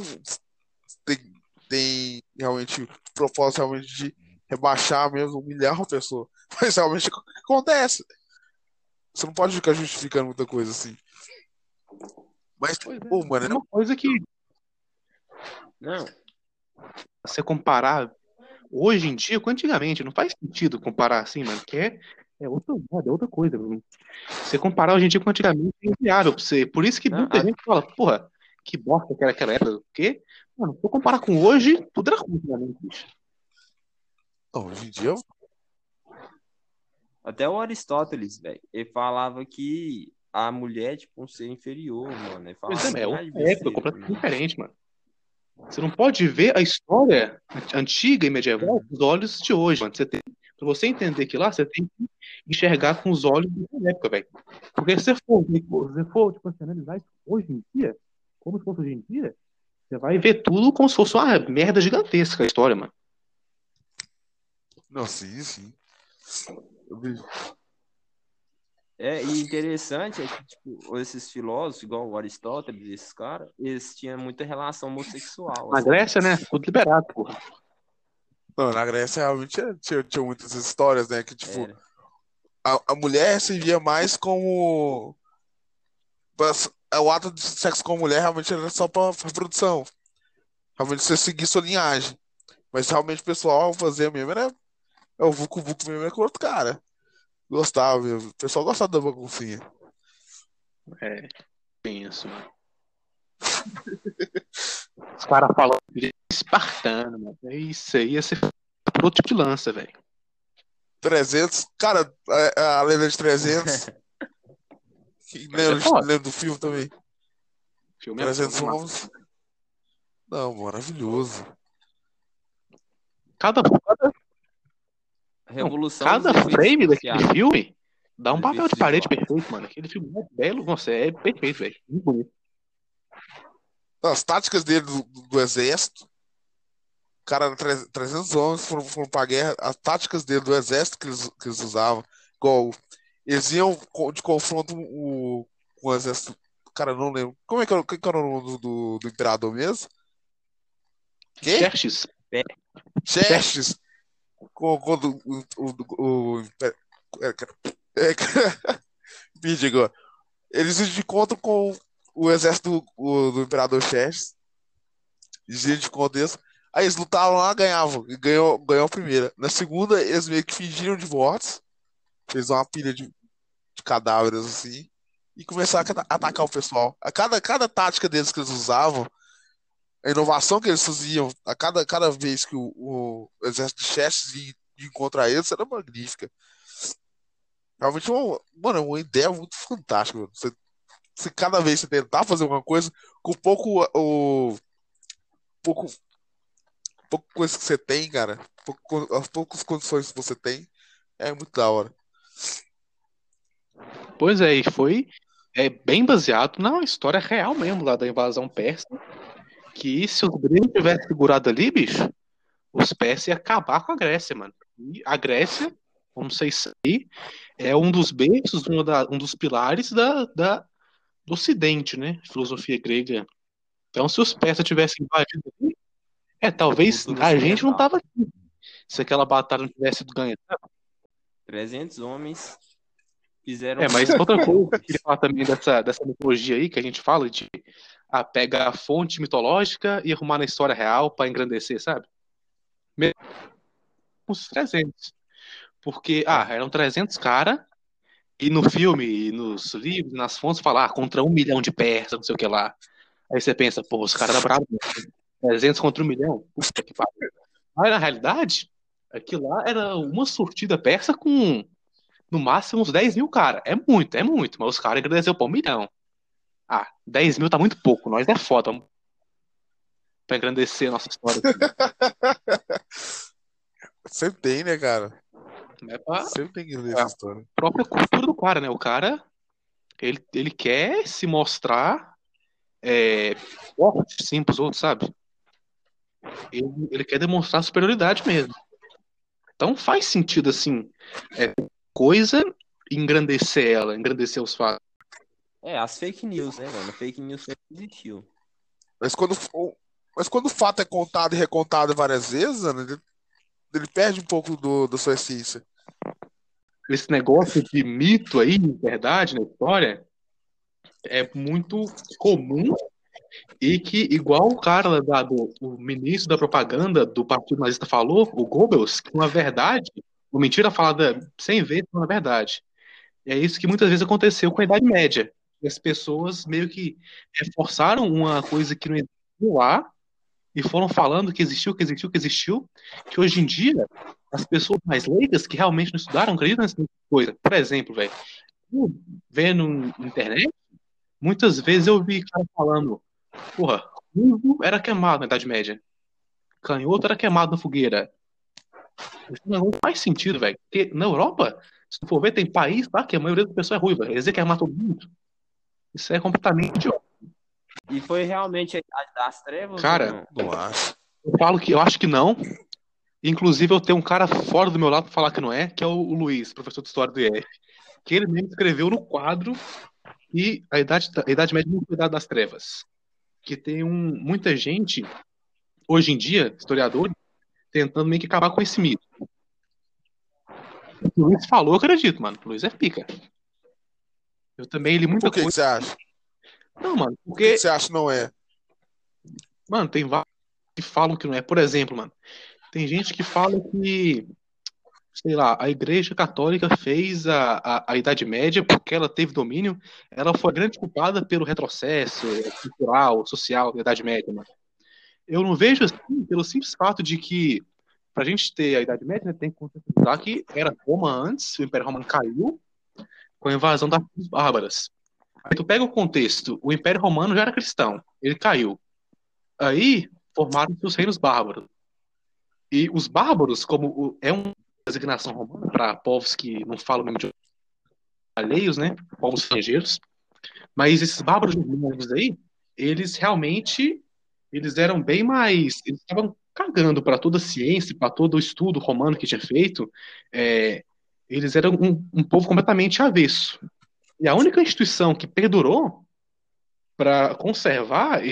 tem realmente propósito realmente de rebaixar mesmo, humilhar uma pessoa. Mas realmente é o que acontece. Você não pode ficar justificando muita coisa assim. Mas, pô, mano, uma coisa que Não, você comparar hoje em dia com antigamente, não faz sentido comparar assim, mano, que é outra moda, é outra coisa. Mano. Você comparar hoje em dia com antigamente é inviável pra você. Por isso que não, muita gente fala, porra, que bosta que era aquela época. Porque, mano, se eu comparar com hoje, tudo era ruim antigamente, bicho. hoje em dia, até o Aristóteles, velho, ele falava que a mulher é tipo um ser inferior, mano. Ele Pois falava é, é milhares outra de época, besteira completamente também. diferente, mano. Você não pode ver a história antiga e medieval com os olhos de hoje, mano. Pra você entender que lá, você tem que enxergar com os olhos da época, velho. Porque se você for tipo, assim, analisar isso hoje em dia, como se fosse hoje em dia, você vai ver tudo como se fosse uma merda gigantesca a história, mano. não, sim. E interessante é que, tipo, esses filósofos, igual o Aristóteles, esses caras, eles tinham muita relação homossexual. Na Assim. Grécia, né? Tudo liberado, porra. Não, na Grécia realmente tinha muitas histórias, né? Que, tipo, Era. a mulher se via mais como. O ato de sexo com a mulher realmente era só pra reprodução. Realmente você seguir sua linhagem. Mas realmente o pessoal fazia mesmo era. O Vucu Vucu mesmo era com outro cara. Gostava mesmo. O pessoal gostava da baguncinha. É, penso, mano. Os caras falam de espartano, mano. Isso aí ia ser por outro tipo de lança, velho. 300. Cara, a lenda de 300. Mas é foda. Lembra do filme também? O filme é 300 massa. homens. Não, maravilhoso. Cada Revolução Cada dos efeitos frame daquele especiais. filme dá um Os papel de efeitos parede visuais. perfeito, mano. Aquele filme é belo, nossa, é perfeito, velho. Muito bonito. As táticas dele do exército. Cara, 300 homens foram pra guerra. As táticas dele do exército que eles usavam. Igual, eles iam de confronto com o exército. Cara, não lembro. Como é que era o nome do imperador mesmo? Quem? Xerxes. Xerxes. Quando é, Perdi agora. Eles se encontram com o exército do imperador Xerxes. Eles iam de contra isso. Aí eles lutavam lá, ganhavam. E ganhou a primeira. Na segunda, eles meio que fingiram de mortos. Fez uma pilha de cadáveres assim. E começaram a atacar o pessoal. Cada tática deles que eles usavam, a inovação que eles faziam, cada vez que o exército de Xerxes ia encontrar eles, era magnífica. Realmente, mano, uma ideia muito fantástica. Mano. Você cada vez você tentar fazer alguma coisa, com pouco, pouco coisa que você tem, cara, as poucas condições que você tem, é muito da hora. Pois é, e foi bem baseado na história real mesmo lá da invasão persa. Que se os gregos tivessem segurado ali, bicho, os persas iam acabar com a Grécia, mano. E a Grécia, como vocês sabem, é um dos berços, um dos pilares do Ocidente, né? Filosofia grega. Então, se os persas tivessem invadido ali, talvez Cultura a gente não ocidental. tava aqui. Se aquela batalha não tivesse sido ganha. 300 homens fizeram Mas muito. outra coisa que eu queria falar também dessa mitologia aí, que a gente fala de pegar a fonte mitológica e arrumar na história real pra engrandecer, sabe? Mesmo com os 300. Porque, eram 300 caras, e no filme, e nos livros, nas fontes, falar contra 1 milhão de persas, não sei o que lá. Aí você pensa, pô, os caras eram bravos, 300 contra 1 milhão? Puta que pariu. Mas na realidade, aquilo lá era uma surtida persa com, no máximo, uns 10 mil caras. É muito, mas os caras agradeceram, pô, 1 milhão. 10 mil tá muito pouco, nós é foda pra engrandecer a nossa história. Sempre tem, né, cara? É pra Sempre tem que ler essa história. própria cultura do cara, né? O cara, ele quer se mostrar forte, sim, pros outros, sabe? Ele quer demonstrar superioridade mesmo. Então faz sentido, assim, coisa engrandecer ela, engrandecer os fatos. As fake news, né, mano? Fake news sempre existiu. Mas quando o fato é contado e recontado várias vezes, Ana, ele perde um pouco da sua essência. Esse negócio de mito aí, verdade, na história, é muito comum e que, igual o cara o ministro da propaganda do Partido Nazista falou, o Goebbels, que uma verdade, uma mentira falada 100 vezes é uma verdade. É isso que muitas vezes aconteceu com a Idade Média. As pessoas meio que reforçaram uma coisa que não existiu lá e foram falando que existiu, que existiu, que existiu, que hoje em dia as pessoas mais leigas que realmente não estudaram acreditam nessa coisa. Por exemplo, velho, vendo na internet, muitas vezes eu vi cara falando, porra, ruivo era queimado na Idade Média, canhoto era queimado na fogueira. Isso não faz sentido, velho. Porque na Europa, se tu for ver, tem país lá que a maioria das pessoas é ruiva. Eles dizem que queimar todo mundo. Isso é completamente idiota. E foi realmente a Idade das Trevas? Cara, ou não? Não acho. eu acho que não. Inclusive, eu tenho um cara fora do meu lado pra falar que não é, que é o Luiz, professor de História do IF. Que ele mesmo escreveu no quadro que a Idade Média não foi Idade das Trevas. Que tem muita gente, hoje em dia, historiadores, tentando meio que acabar com esse mito. O Luiz falou, eu acredito, mano. O Luiz é pica. Eu também li muita Por que coisa. você acha? Não, mano, Por que porque, você acha que não é? mano, tem vários que falam que não é. Por exemplo, mano, tem gente que fala que sei lá, a Igreja Católica fez a Idade Média porque ela teve domínio, ela foi a grande culpada pelo retrocesso cultural, social da Idade Média, mano. Eu não vejo assim pelo simples fato de que, pra gente ter a Idade Média, né, tem que contextualizar que era Roma antes, o Império Romano caiu com a invasão das tribos bárbaras. Aí tu pega o contexto, o Império Romano já era cristão, ele caiu. Aí formaram-se os reinos bárbaros. E os bárbaros, é uma designação romana para povos que não falam o mesmo idioma alheios, né? Povos estrangeiros. Mas esses bárbaros germânicos aí, eles realmente eles eram bem mais. Eles estavam cagando para toda a ciência, para todo o estudo romano que tinha feito. É, eles eram um povo completamente avesso. E a única instituição que perdurou para conservar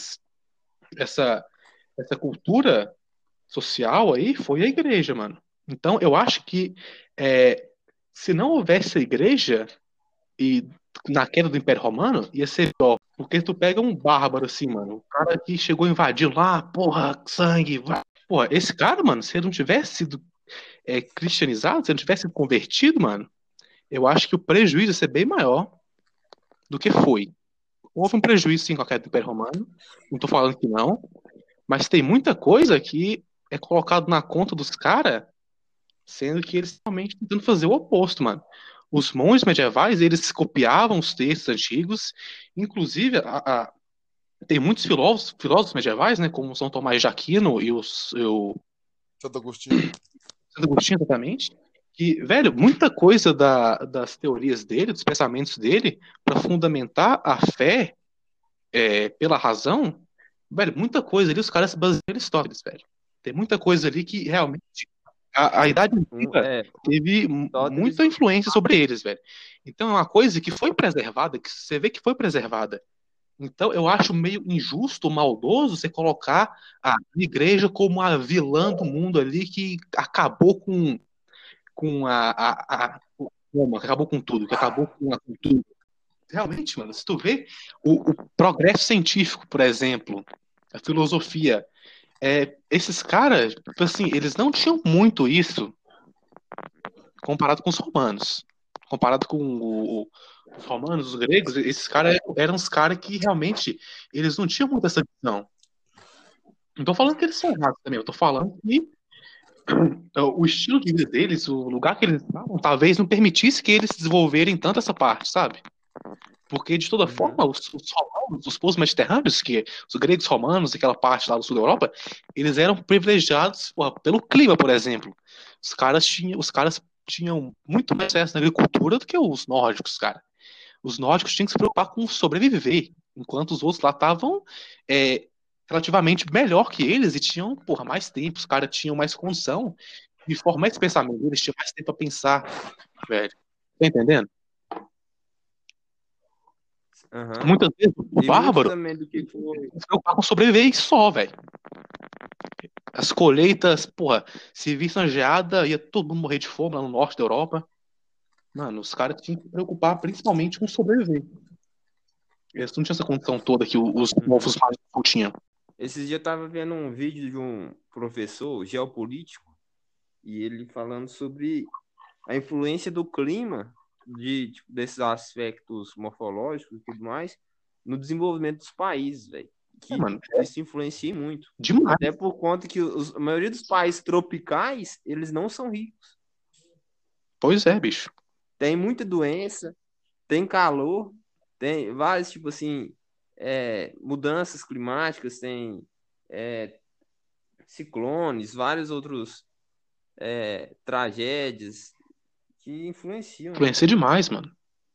essa, essa cultura social aí foi a igreja, mano. Então, eu acho que é, se não houvesse a igreja e na queda do Império Romano, ia ser pior. Porque tu pega um bárbaro assim, mano, o cara que chegou a invadir lá, porra, sangue, vai. Porra, esse cara, mano, se ele não tivesse sido cristianizado, se ele não tivesse sido convertido, mano, eu acho que o prejuízo ia ser bem maior do que foi. Houve um prejuízo, sim, com a queda do Império Romano, não tô falando que não, mas tem muita coisa que é colocado na conta dos caras, sendo que eles estão realmente tentando fazer o oposto, mano. Os monges medievais, eles copiavam os textos antigos, inclusive tem muitos filósofos medievais, né, como São Tomás de Aquino e o Santo Agostinho. Santo Agostinho, exatamente, que, velho, muita coisa das teorias dele, dos pensamentos dele, para fundamentar a fé pela razão, velho, muita coisa ali os caras se baseiam em Aristóteles, velho. Tem muita coisa ali que realmente a Idade Antiga teve muita influência sobre eles, velho. Então é uma coisa que foi preservada, que você vê que foi preservada. Então eu acho meio injusto, maldoso você colocar a igreja como a vilã do mundo ali que acabou com Roma, que acabou com tudo, que acabou com a cultura. Realmente, mano, se tu vê o progresso científico, por exemplo, a filosofia, esses caras, tipo assim, eles não tinham muito isso comparado com os romanos. Comparado com os romanos, os gregos, esses caras eram os caras que realmente eles não tinham muito essa visão. Não tô falando que eles são errados também, eu tô falando que o estilo de vida deles, o lugar que eles estavam, talvez não permitisse que eles desenvolverem tanto essa parte, sabe? Porque, de toda forma, os romanos, os povos mediterrâneos, que os gregos romanos, aquela parte lá do sul da Europa, eles eram privilegiados, porra, pelo clima, por exemplo. Os caras tinham muito mais acesso na agricultura do que os nórdicos, cara. Os nórdicos tinham que se preocupar com sobreviver, enquanto os outros lá estavam relativamente melhor que eles e tinham, porra, mais tempo. Os caras tinham mais condição de formar esse pensamento. Eles tinham mais tempo pra pensar, velho. Tá entendendo? Uhum. Muitas vezes o E bárbaro muito também do que foi. se preocupar com sobreviver e só, velho. As colheitas, porra, se visse uma geada, ia todo mundo morrer de fome lá no norte da Europa. Mano, os caras tinham que se preocupar principalmente com sobreviver. Eles não tinham essa condição toda que os povos mágicos não tinham. Esses dias eu tava vendo um vídeo de um professor geopolítico e ele falando sobre a influência do clima, desses aspectos morfológicos e tudo mais, no desenvolvimento dos países, velho. Que Mano, isso influencia muito. demais. Até por conta que a maioria dos países tropicais, eles não são ricos. Pois é, bicho. Tem muita doença, tem calor, tem vários, tipo assim, mudanças climáticas, tem ciclones, vários outros tragédias que influenciam. Influencia demais, mano.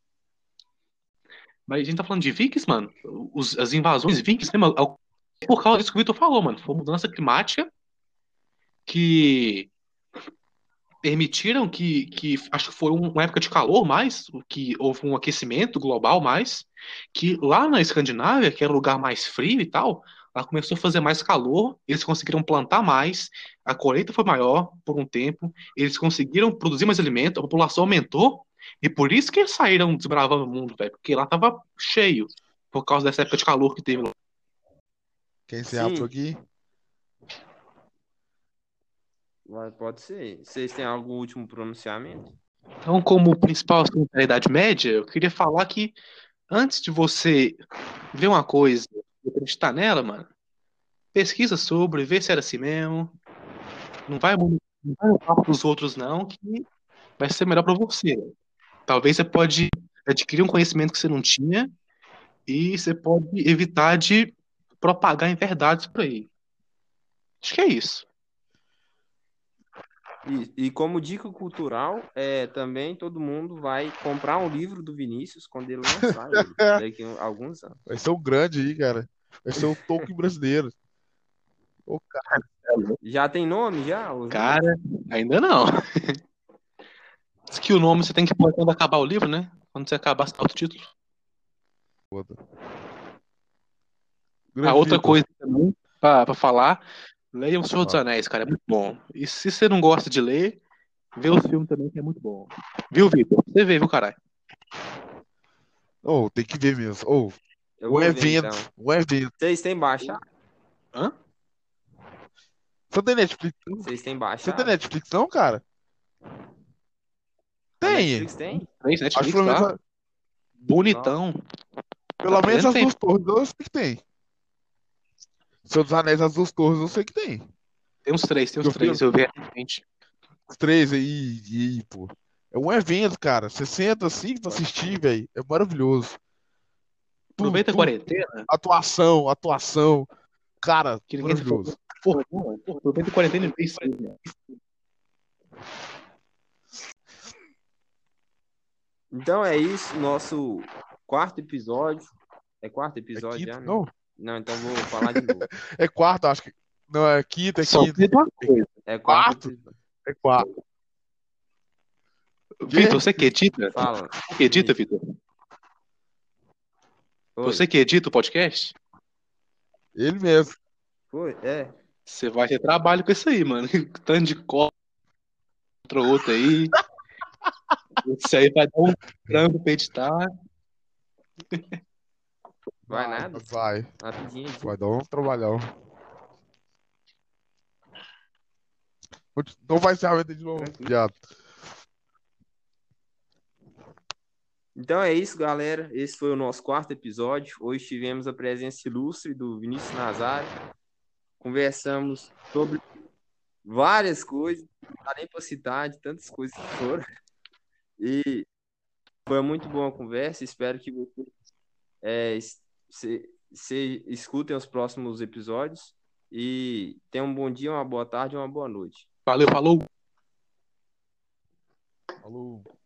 Mas a gente tá falando de Vikings, mano. As invasões Vikings, né, por causa disso que o Vitor falou, mano. Foi mudança climática que permitiram que acho que foi uma época de calor mais, que houve um aquecimento global mais, que lá na Escandinávia, que era um lugar mais frio e tal, lá começou a fazer mais calor, eles conseguiram plantar mais, a colheita foi maior por um tempo, eles conseguiram produzir mais alimento, a população aumentou, e por isso que eles saíram desbravando o mundo, velho, porque lá tava cheio, por causa dessa época de calor que teve lá. Quer encerrar por aqui? Pode ser. Vocês têm algum último pronunciamento? Então, como principal assunto da Idade Média, eu queria falar que antes de você ver uma coisa e acreditar nela, mano, pesquisa sobre, vê se era assim mesmo. Não vai no papo dos outros, não, que vai ser melhor pra você. Talvez você pode adquirir um conhecimento que você não tinha e você pode evitar de propagar inverdades por aí. Acho que é isso. E como dica cultural, também todo mundo vai comprar um livro do Vinícius quando ele lançar ele, daqui a alguns anos. Vai ser um grande aí, cara. Vai ser o Tolkien brasileiro. Ô, cara, Já tem nome, já? Os livros? Cara, ainda não. Diz que o nome você tem que pôr quando acabar o livro, né? Quando você acabar, você dá outro título. foda. A Grande outra Vitor. coisa também, pra falar, leia O Senhor dos Ah. Anéis, cara, é muito bom. E se você não gosta de ler, vê o filme também, que é muito bom. Viu, Vitor? Você vê, viu, caralho? Oh, tem que ver mesmo. Oh, Eu um vou ver, evento. então. Um evento. Vocês têm baixado? Hã? Você tem Netflix? Não? Vocês têm Você tem baixado? Netflix, não, cara? A Tem. Netflix tem? Três Acho que Netflix pelo menos, lá. Bonitão. pelo Tá menos querendo as tempo. duas torres eu sei que tem. Senhor dos Anéis, as duas torres eu sei que tem. Tem uns três, Eu vi Eu vi recentemente. os três aí, pô. É um evento, cara. Você senta assim pra assistir, velho. É maravilhoso. Aproveita a Tudo. quarentena. Atuação. Cara, Que ninguém se maravilhoso. Porra, não, mano. Porra, aproveita a quarentena e vê isso aí, mano. Então é isso, nosso quarto episódio. É quarto É episódio quinta? já, né? Não. Não, então vou falar de novo. É quarto, acho que. Não, é quinta, é Só quinta. sei de uma coisa. É quarto Quarto? episódio. É quarto. Vitor, você que edita? Fala. Você que edita, Vitor? Oi. Você que edita o podcast? Ele mesmo. Foi? Você vai ter trabalho com isso aí, mano. Tanto de cola contra o outro aí. Isso aí vai dar um trampo pra editar. Vai nada. Vai. Rapidinho. Vai dar um trabalhão. Não vai ser a venda de novo, Tranquilo. viado. Então é isso, galera. Esse foi o nosso quarto episódio. Hoje tivemos a presença ilustre do Vinícius Nazário. Conversamos sobre várias coisas, não dá nem para citar de tantas coisas que foram. E foi muito boa a conversa. Espero que vocês escutem os próximos episódios. E tenham um bom dia, uma boa tarde e uma boa noite. Valeu, falou. Falou.